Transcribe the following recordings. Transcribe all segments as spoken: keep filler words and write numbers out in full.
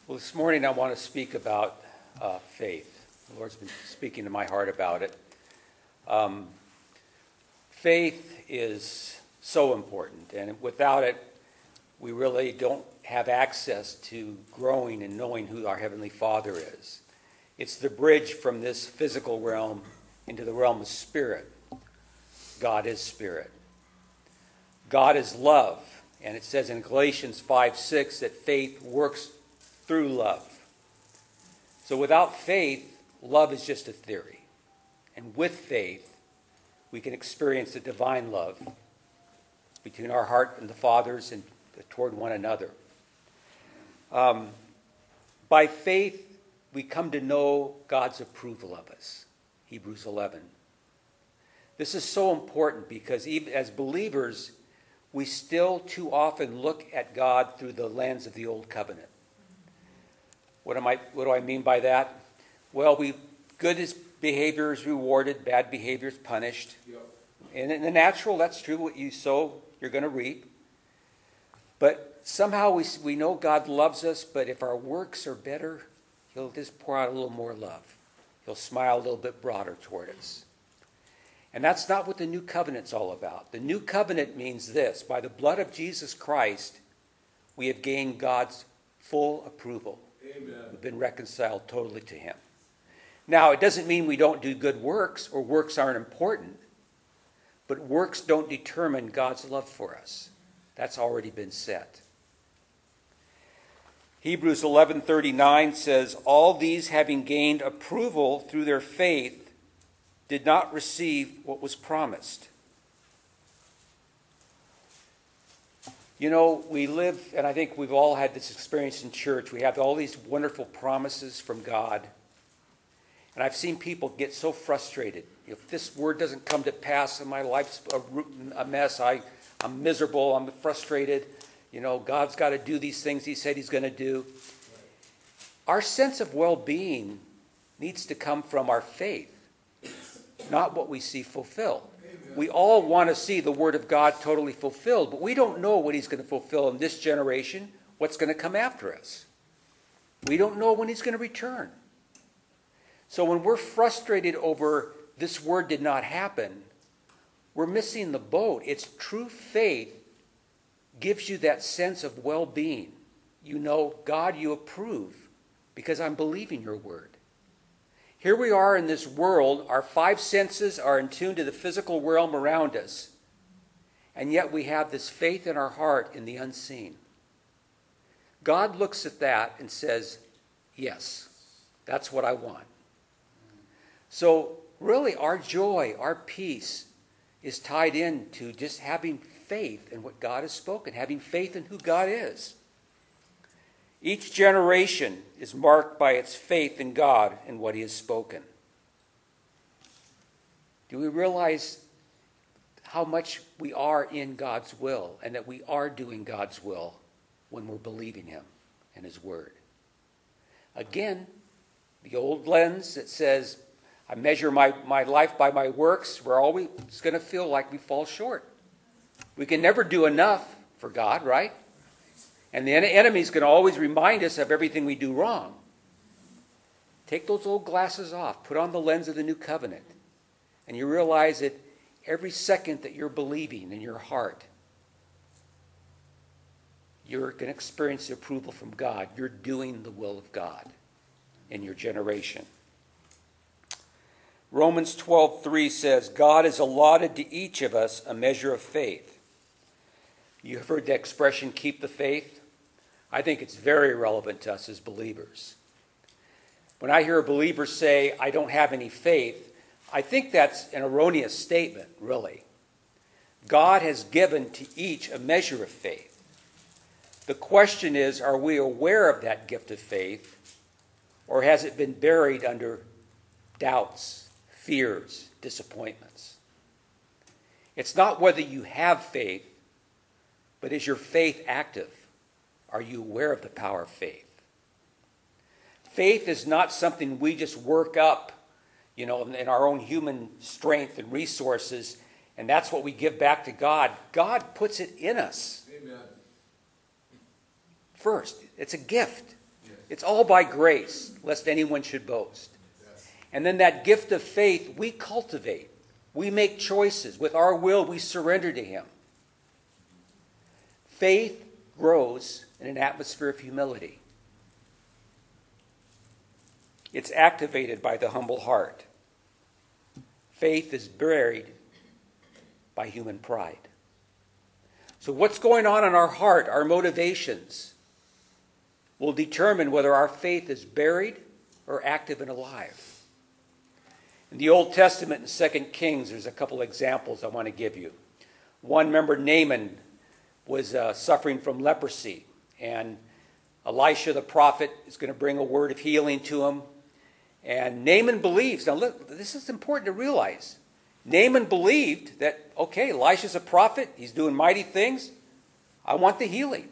Well, this morning I want to speak about uh, faith. The Lord's been speaking to my heart about it. Um, faith is so important, and without it, we really don't have access to growing and knowing who our Heavenly Father is. It's the bridge from this physical realm into the realm of spirit. God is spirit. God is love, and it says in Galatians five six that faith works through love. So without faith, love is just a theory. And with faith, we can experience the divine love between our heart and the Father's and toward one another. Um, by faith, we come to know God's approval of us. Hebrews eleven. This is so important because even as believers, we still too often look at God through the lens of the Old Covenant. What am I? What do I mean by that? Well, we good behavior is rewarded, bad behavior is punished. Yep. And in the natural, that's true. What you sow, you're going to reap. But somehow we we know God loves us, but if our works are better, He'll just pour out a little more love. He'll smile a little bit broader toward us. And that's not what the new covenant's all about. The new covenant means this: by the blood of Jesus Christ, we have gained God's full approval. Amen. We've been reconciled totally to Him. Now, it doesn't mean we don't do good works or works aren't important, but works don't determine God's love for us. That's already been set. Hebrews eleven thirty-nine says, "All these, having gained approval through their faith, did not receive what was promised." You know, we live, and I think we've all had this experience in church. We have all these wonderful promises from God. And I've seen people get so frustrated. If this word doesn't come to pass and my life's a, a mess, I, I'm miserable, I'm frustrated. You know, God's got to do these things He said He's going to do. Our sense of well-being needs to come from our faith, not what we see fulfilled. We all want to see the Word of God totally fulfilled, but we don't know what He's going to fulfill in this generation, what's going to come after us. We don't know when He's going to return. So when we're frustrated over this word did not happen, we're missing the boat. It's true faith gives you that sense of well-being. You know, God, you approve because I'm believing your word. Here we are in this world. Our five senses are in tune to the physical realm around us. And yet we have this faith in our heart in the unseen. God looks at that and says, yes, that's what I want. So really our joy, our peace is tied into just having faith in what God has spoken, having faith in who God is. Each generation is marked by its faith in God and what He has spoken. Do we realize how much we are in God's will and that we are doing God's will when we're believing Him and His word? Again, the old lens that says, I measure my, my life by my works, we're always going to feel like we fall short. We can never do enough for God, right? And the enemy's going to always remind us of everything we do wrong. Take those old glasses off. Put on the lens of the new covenant. And you realize that every second that you're believing in your heart, you're going to experience the approval from God. You're doing the will of God in your generation. Romans twelve three says, God has allotted to each of us a measure of faith. You've heard the expression, keep the faith. I think it's very relevant to us as believers. When I hear a believer say, I don't have any faith, I think that's an erroneous statement, really. God has given to each a measure of faith. The question is, are we aware of that gift of faith, or has it been buried under doubts, fears, disappointments? It's not whether you have faith, but is your faith active? Are you aware of the power of faith? Faith is not something we just work up, you know, in our own human strength and resources, and that's what we give back to God. God puts it in us. Amen. First, it's a gift. Yes. It's all by grace, lest anyone should boast. And then that gift of faith we cultivate. We make choices. With our will, we surrender to him. Faith grows in an atmosphere of humility. It's activated by the humble heart. Faith is buried by human pride. So what's going on in our heart, our motivations, will determine whether our faith is buried or active and alive. In the Old Testament, in Second Kings, there's a couple examples I want to give you. One, remember Naaman was uh, suffering from leprosy, and Elisha the prophet is going to bring a word of healing to him. And Naaman believes, now look, this is important to realize. Naaman believed that, okay, Elisha's a prophet, he's doing mighty things, I want the healing.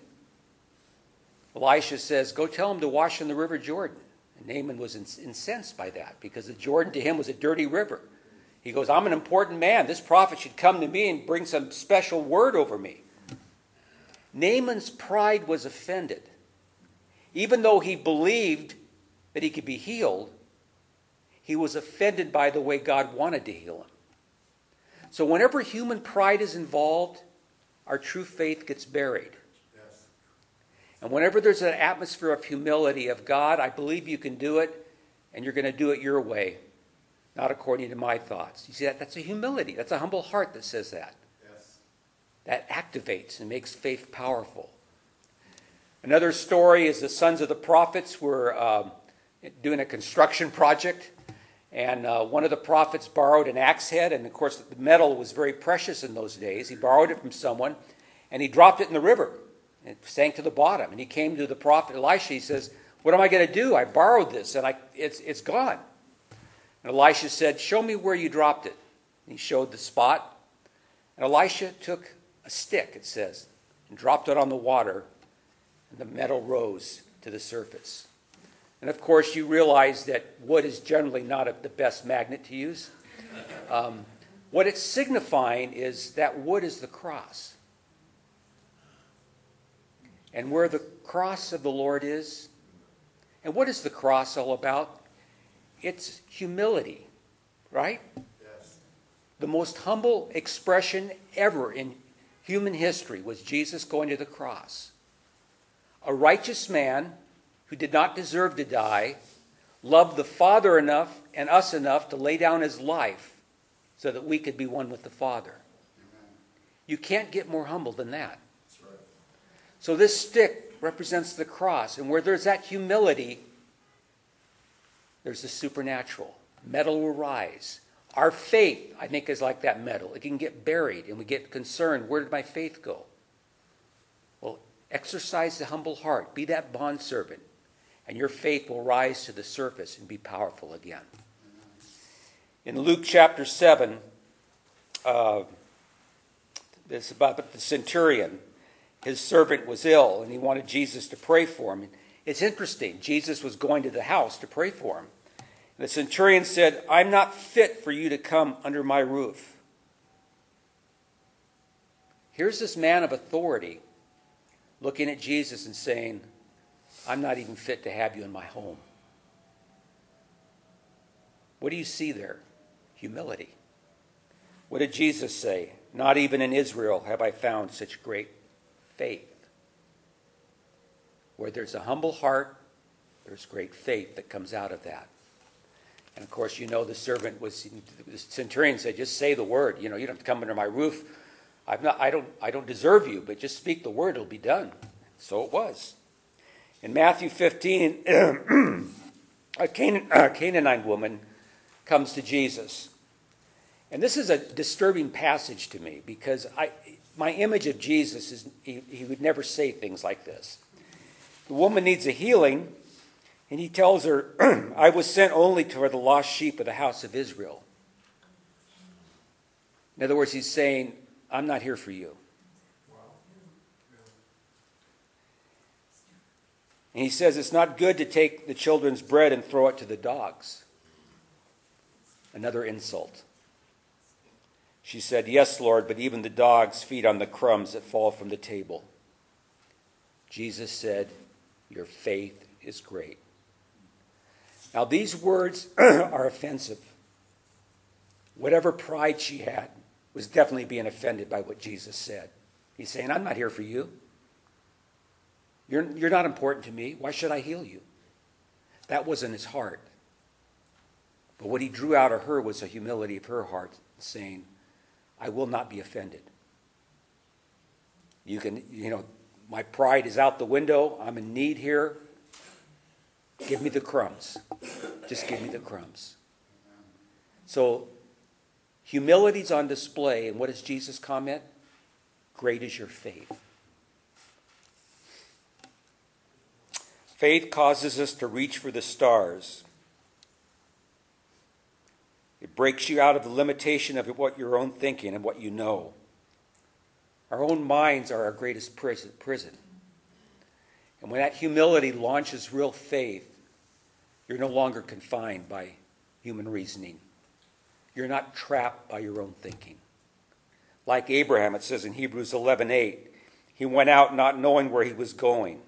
Elisha says, go tell him to wash in the river Jordan. And Naaman was incensed by that, because the Jordan to him was a dirty river. He goes, I'm an important man, this prophet should come to me and bring some special word over me. Naaman's pride was offended. Even though he believed that he could be healed, he was offended by the way God wanted to heal him. So whenever human pride is involved, our true faith gets buried. Yes. And whenever there's an atmosphere of humility of God, I believe you can do it, and you're going to do it your way, not according to my thoughts. You see, that that's a humility. That's a humble heart that says that. Yes. That activates and makes faith powerful. Another story is the sons of the prophets were um, doing a construction project. And uh, one of the prophets borrowed an axe head, and of course the metal was very precious in those days. He borrowed it from someone, and he dropped it in the river. It sank to the bottom. And he came to the prophet Elisha. He says, what am I going to do? I borrowed this, and I, it's, it's gone. And Elisha said, show me where you dropped it. And he showed the spot. And Elisha took a stick, it says, and dropped it on the water, and the metal rose to the surface. And of course, you realize that wood is generally not a, the best magnet to use. Um, what it's signifying is that wood is the cross. And where the cross of the Lord is, and what is the cross all about? It's humility, right? Yes. The most humble expression ever in human history was Jesus going to the cross. A righteous man who did not deserve to die, loved the Father enough and us enough to lay down his life so that we could be one with the Father. Amen. You can't get more humble than that. That's right. So this stick represents the cross, and where there's that humility, there's the supernatural. Metal will rise. Our faith, I think, is like that metal. It can get buried, and we get concerned, where did my faith go? Well, exercise the humble heart. Be that bondservant. And your faith will rise to the surface and be powerful again. In Luke chapter seven, uh, it's about the centurion. His servant was ill, and he wanted Jesus to pray for him. It's interesting. Jesus was going to the house to pray for him. And the centurion said, I'm not fit for you to come under my roof. Here's this man of authority looking at Jesus and saying, I'm not even fit to have you in my home. What do you see there? Humility. What did Jesus say? Not even in Israel have I found such great faith. Where there's a humble heart, there's great faith that comes out of that. And of course, you know, the servant was, the centurion said, just say the word. You know, you don't have to come under my roof. I've not, I don't, I don't deserve you, but just speak the word, it'll be done. So it was. In Matthew fifteen, a Canaan, a Canaanite woman comes to Jesus. And this is a disturbing passage to me, because I, my image of Jesus is he, he would never say things like this. The woman needs a healing, and he tells her, I was sent only to the lost sheep of the house of Israel. In other words, he's saying, I'm not here for you. And he says it's not good to take the children's bread and throw it to the dogs. Another insult. She said, yes, Lord, but even the dogs feed on the crumbs that fall from the table. Jesus said, your faith is great. Now, these words are offensive. Whatever pride she had was definitely being offended by what Jesus said. He's saying, I'm not here for you. You're, you're not important to me. Why should I heal you? That wasn't his heart. But what he drew out of her was a humility of her heart, saying, I will not be offended. You can, you know, my pride is out the window. I'm in need here. Give me the crumbs. Just give me the crumbs. So, humility's on display, and what does Jesus comment? Great is your faith. Faith causes us to reach for the stars. It breaks you out of the limitation of what your own thinking and what you know. Our own minds are our greatest prison. And when that humility launches real faith, you're no longer confined by human reasoning. You're not trapped by your own thinking. Like Abraham, it says in Hebrews eleven eight, he went out not knowing where he was going.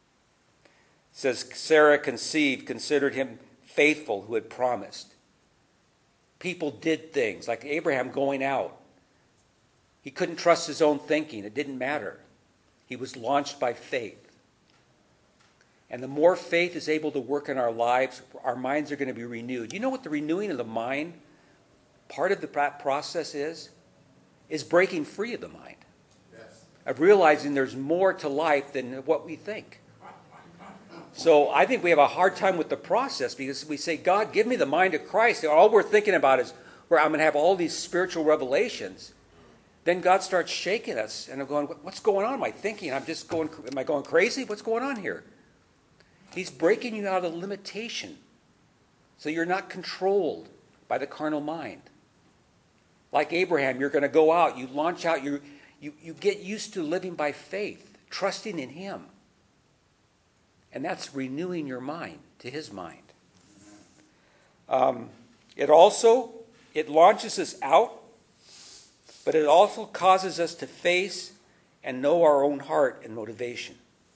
It says Sarah conceived, considered him faithful who had promised. People did things, like Abraham going out. He couldn't trust his own thinking. It didn't matter. He was launched by faith. And the more faith is able to work in our lives, our minds are going to be renewed. You know what the renewing of the mind, part of the process is? Is breaking free of the mind. Yes. Of realizing there's more to life than what we think. So I think we have a hard time with the process because we say, God, give me the mind of Christ. And all we're thinking about is where I'm going to have all these spiritual revelations. Then God starts shaking us, and I'm going, what's going on? Am I thinking? I'm just going, am I going crazy? What's going on here? He's breaking you out of limitation. So you're not controlled by the carnal mind. Like Abraham, you're going to go out, you launch out, you, you, you get used to living by faith, trusting in him. And that's renewing your mind to his mind. Um, it also, it launches us out, but it also causes us to face and know our own heart and motivation.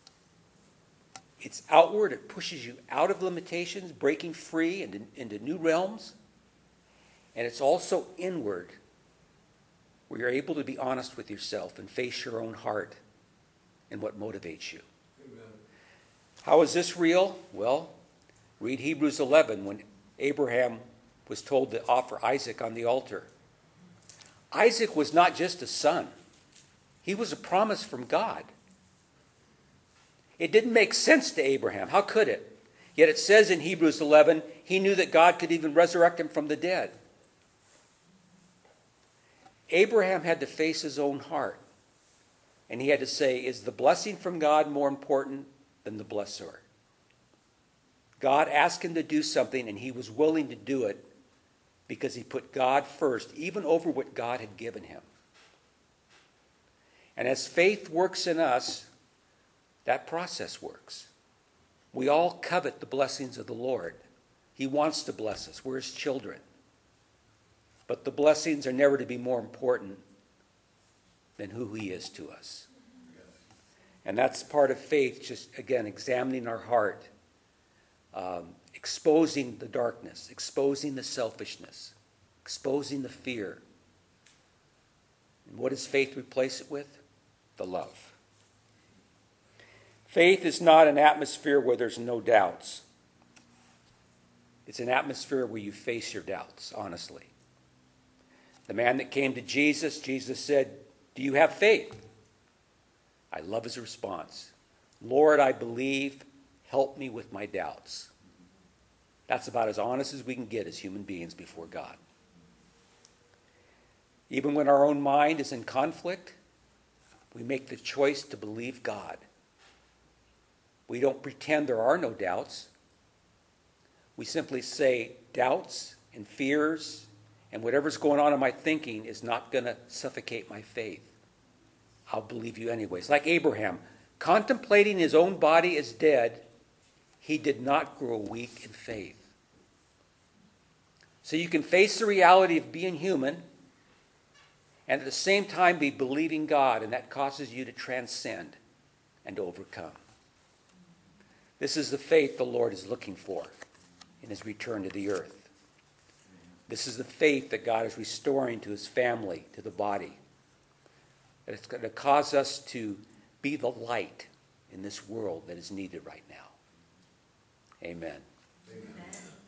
It's outward, it pushes you out of limitations, breaking free into, into new realms. And it's also inward, where you're able to be honest with yourself and face your own heart and what motivates you. Amen. How is this real? Well, read Hebrews eleven when Abraham was told to offer Isaac on the altar. Isaac was not just a son. He was a promise from God. It didn't make sense to Abraham. How could it? Yet it says in Hebrews eleven, he knew that God could even resurrect him from the dead. Abraham had to face his own heart. And he had to say, is the blessing from God more important than the blessor? God asked him to do something, and he was willing to do it because he put God first, even over what God had given him. And as faith works in us, that process works. We all covet the blessings of the Lord. He wants to bless us. We're his children. But the blessings are never to be more important than who he is to us. And that's part of faith, just, again, examining our heart, um, exposing the darkness, exposing the selfishness, exposing the fear. And what does faith replace it with? The love. Faith is not an atmosphere where there's no doubts. It's an atmosphere where you face your doubts, honestly. The man that came to Jesus, Jesus said, do you have faith? I love his response. Lord, I believe. Help me with my doubts. That's about as honest as we can get as human beings before God. Even when our own mind is in conflict, we make the choice to believe God. We don't pretend there are no doubts. We simply say doubts and fears and whatever's going on in my thinking is not going to suffocate my faith. I'll believe you anyways. Like Abraham, contemplating his own body as dead, he did not grow weak in faith. So you can face the reality of being human and at the same time be believing God, and that causes you to transcend and to overcome. This is the faith the Lord is looking for in his return to the earth. This is the faith that God is restoring to his family, to the body. That it's going to cause us to be the light in this world that is needed right now. Amen. Amen.